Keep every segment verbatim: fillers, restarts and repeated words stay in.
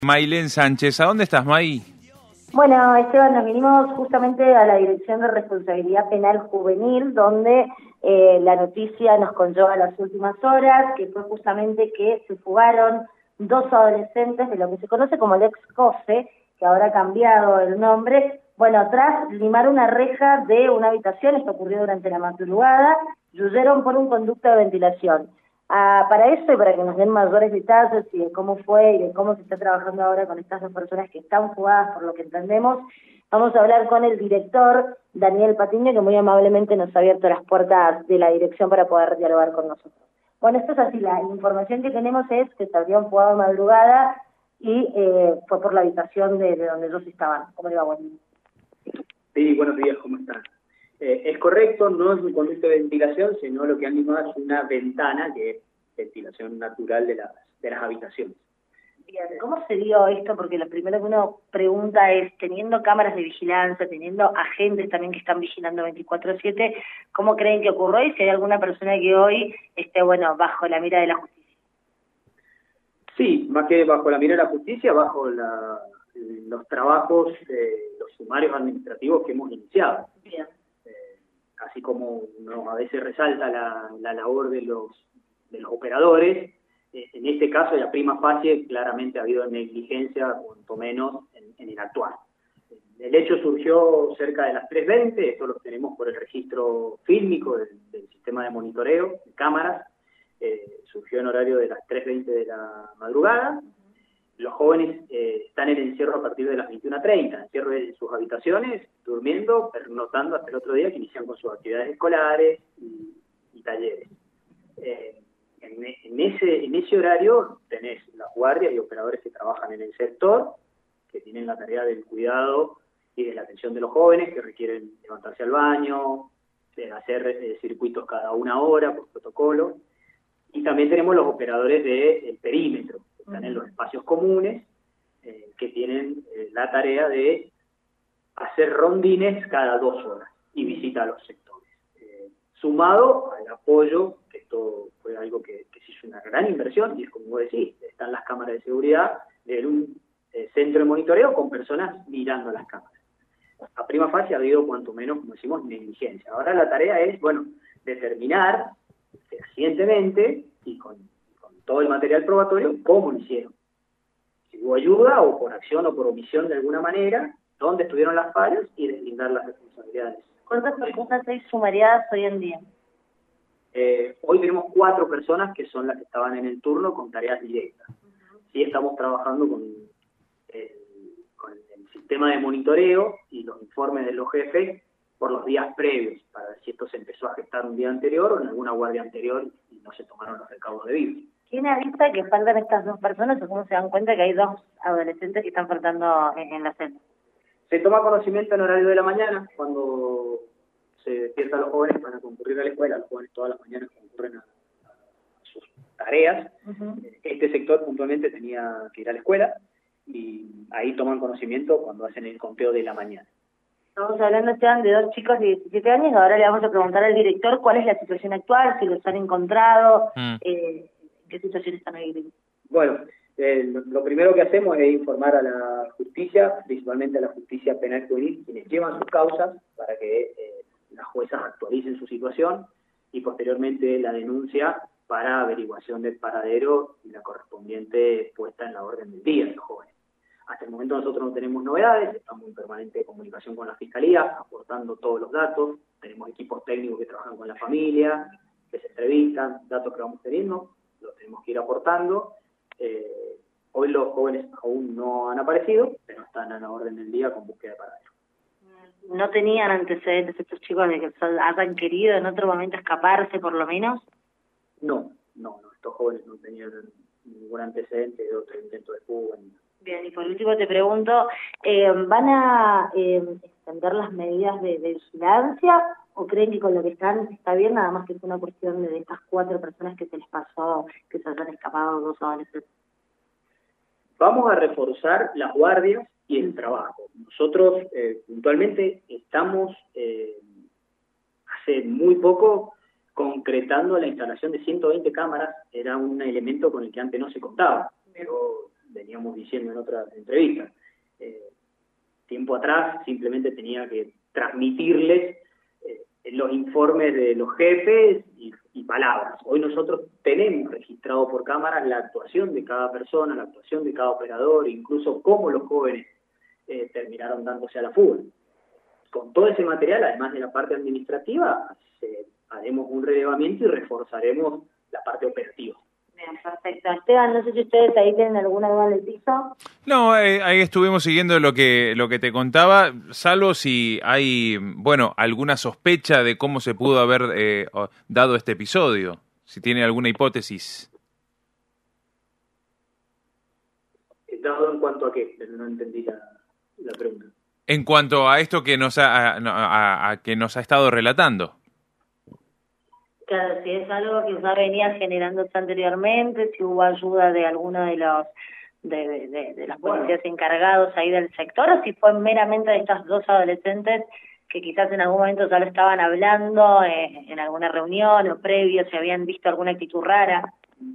Maylén Sánchez, ¿a dónde estás, May? Bueno, Esteban, nos vinimos justamente a la Dirección de Responsabilidad Penal Juvenil, donde eh, la noticia nos conlleva las últimas horas, que fue justamente que se fugaron dos adolescentes de lo que se conoce como el ex-COSE, que ahora ha cambiado el nombre, bueno, tras limar una reja de una habitación. Esto ocurrió durante la madrugada, y huyeron por un conducto de ventilación. Ah, para eso y para que nos den mayores detalles y de cómo fue y de cómo se está trabajando ahora con estas dos personas que están fugadas, por lo que entendemos, vamos a hablar con el director, Daniel Patiño, que muy amablemente nos ha abierto las puertas de la dirección para poder dialogar con nosotros. Bueno, esto es así, la información que tenemos es que se habrían fugado madrugada y eh, fue por la habitación de, de donde ellos estaban. ¿Cómo le va, buen día? Sí, buenos días, ¿cómo están? Eh, es correcto, no es un conducto de ventilación, sino lo que han limado es una ventana, que es ventilación natural de las, de las habitaciones. Bien, ¿cómo se dio esto? Porque lo primero que uno pregunta es, teniendo cámaras de vigilancia, teniendo agentes también que están vigilando veinticuatro siete, ¿cómo creen que ocurrió? Y si hay alguna persona que hoy esté, bueno, bajo la mira de la justicia. Sí, más que bajo la mira de la justicia, bajo la, los trabajos, eh, los sumarios administrativos que hemos iniciado. Bien. Así como nos a veces resalta la, la labor de los, de los operadores, eh, en este caso la prima facie claramente ha habido negligencia, cuanto menos en, en el actuar. El hecho surgió cerca de las tres veinte, esto lo tenemos por el registro fílmico del, del sistema de monitoreo, de cámaras, eh, surgió en horario de las tres veinte de la madrugada. Los jóvenes eh, están en encierro a partir de las veintiuna treinta, encierro de sus habitaciones, durmiendo, pernoctando hasta el otro día, que inician con sus actividades escolares y, y talleres. Eh, en, en, ese, en ese horario tenés las guardias y operadores que trabajan en el sector, que tienen la tarea del cuidado y de la atención de los jóvenes, que requieren levantarse al baño, de hacer eh, circuitos cada una hora por protocolo. Y también tenemos los operadores del perímetro, que están en los espacios comunes, eh, que tienen eh, la tarea de hacer rondines cada dos horas y visita a los sectores. Eh, sumado al apoyo, que esto fue algo que, que se hizo una gran inversión, y es como vos decís, están las cámaras de seguridad de un eh, centro de monitoreo con personas mirando las cámaras. A prima facie ha habido cuanto menos, como decimos, negligencia. Ahora la tarea es, bueno, determinar fehacientemente y con, con todo el material probatorio cómo lo hicieron. Si hubo ayuda o por acción o por omisión de alguna manera, dónde estuvieron las fallas y deslindar las responsabilidades. ¿Cuántas personas hay sumariadas hoy en día? Eh, hoy tenemos cuatro personas que son las que estaban en el turno con tareas directas. Uh-huh. Sí, estamos trabajando con el, con el sistema de monitoreo y los informes de los jefes por los días previos, para ver si esto se empezó a gestar un día anterior o en alguna guardia anterior y no se tomaron los recaudos debidos. ¿Quién avisa que faltan estas dos personas o cómo se dan cuenta que hay dos adolescentes que están faltando en, en la celda? Se toma conocimiento en horario de la mañana, cuando se despiertan los jóvenes para concurrir a la escuela. Los jóvenes todas las mañanas concurren a, a sus tareas. Uh-huh. Este sector puntualmente tenía que ir a la escuela y ahí toman conocimiento cuando hacen el conteo de la mañana. Estamos hablando, Esteban, de dos chicos de diecisiete años. Ahora le vamos a preguntar al director cuál es la situación actual, si los han encontrado, mm. eh, qué situación están ahí. Bueno, eh, lo, lo primero que hacemos es informar a la justicia, principalmente a la justicia penal juvenil, quienes llevan sus causas para que eh, las juezas actualicen su situación y posteriormente la denuncia para averiguación del paradero y la correspondiente puesta en la orden del día de los jóvenes. Hasta el momento nosotros no tenemos novedades, estamos en permanente comunicación con la Fiscalía, aportando todos los datos, tenemos equipos técnicos que trabajan con la familia, que se entrevistan, datos que vamos teniendo, los tenemos que ir aportando. Eh, hoy los jóvenes aún no han aparecido, pero están a la orden del día con búsqueda de paradero. ¿No tenían antecedentes estos chicos de que hayan querido en otro momento escaparse por lo menos? No, no, no, estos jóvenes no tenían ningún antecedente de otro intento de fuga ni nada. Bien, y por último te pregunto, eh, ¿van a eh, extender las medidas de, de vigilancia o creen que con lo que están está bien, nada más que es una cuestión de estas cuatro personas que se les pasó, que se hayan escapado dos adolescentes? Vamos a reforzar las guardias y el trabajo. Nosotros eh, puntualmente estamos eh, hace muy poco concretando la instalación de ciento veinte cámaras, era un elemento con el que antes no se contaba, pero veníamos diciendo en otras entrevistas. Eh, tiempo atrás simplemente tenía que transmitirles eh, los informes de los jefes y, y palabras. Hoy nosotros tenemos registrado por cámaras la actuación de cada persona, la actuación de cada operador, incluso cómo los jóvenes eh, terminaron dándose a la fuga. Con todo ese material, además de la parte administrativa, se, haremos un relevamiento y reforzaremos la parte operativa. Bien, perfecto. Esteban, no sé si ustedes ahí tienen alguna duda del piso. No, eh, ahí estuvimos siguiendo lo que lo que te contaba, salvo si hay, bueno, alguna sospecha de cómo se pudo haber eh, dado este episodio, si tiene alguna hipótesis. ¿Dado en cuanto a qué? No entendí la, la pregunta. En cuanto a esto que nos ha, a, a, a que nos ha estado relatando. Claro, si es algo que ya venía generándose anteriormente, si hubo ayuda de alguno de los de, de, de, de los policías encargados ahí del sector, o si fue meramente de estas dos adolescentes que quizás en algún momento ya lo estaban hablando eh, en alguna reunión o previo, si habían visto alguna actitud rara.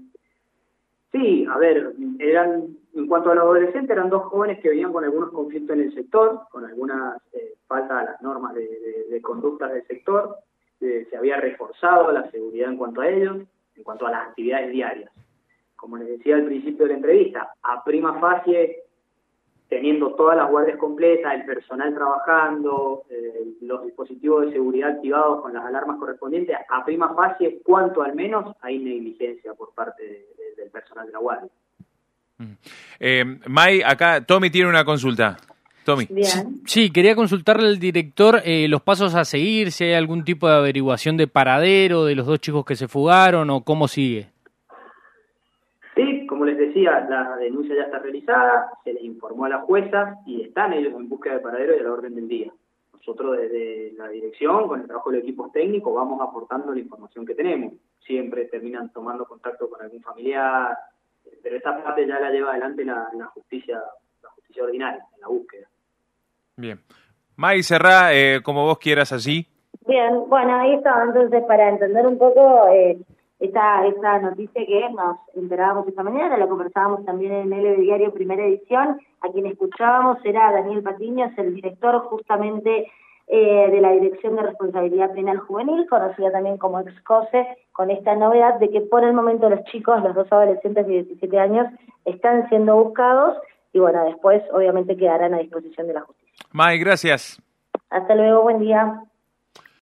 Sí, a ver, eran, en cuanto a los adolescentes, eran dos jóvenes que venían con algunos conflictos en el sector, con algunas eh, faltas a las normas de, de, de conducta del sector. Eh, se había reforzado la seguridad en cuanto a ellos, en cuanto a las actividades diarias. Como les decía al principio de la entrevista, a prima facie, teniendo todas las guardias completas, el personal trabajando, eh, los dispositivos de seguridad activados con las alarmas correspondientes, a prima facie, cuanto al menos hay negligencia por parte de, de, del personal de la guardia. Eh, May, acá Tommy tiene una consulta. Tommy. Bien. Sí, quería consultarle al director eh, los pasos a seguir, si hay algún tipo de averiguación de paradero de los dos chicos que se fugaron o cómo sigue. Sí, como les decía, la denuncia ya está realizada, se les informó a la jueza y están ellos en búsqueda de paradero y a la orden del día. Nosotros desde la dirección, con el trabajo de los equipos técnicos, vamos aportando la información que tenemos. Siempre terminan tomando contacto con algún familiar, pero esta parte ya la lleva adelante la, la justicia, la justicia ordinaria, en la búsqueda. Bien. May, cerrá eh, como vos quieras así. Bien, bueno, ahí estaba entonces para entender un poco eh, esta, esta noticia que nos enterábamos esta mañana, la conversábamos también en el Diario Primera Edición. A quien escuchábamos era Daniel Patiño, es el director justamente eh, de la Dirección de Responsabilidad Penal Juvenil, conocida también como Excose, con esta novedad de que por el momento los chicos, los dos adolescentes de diecisiete años, están siendo buscados y bueno, después obviamente quedarán a disposición de la justicia. May, gracias. Hasta luego, buen día.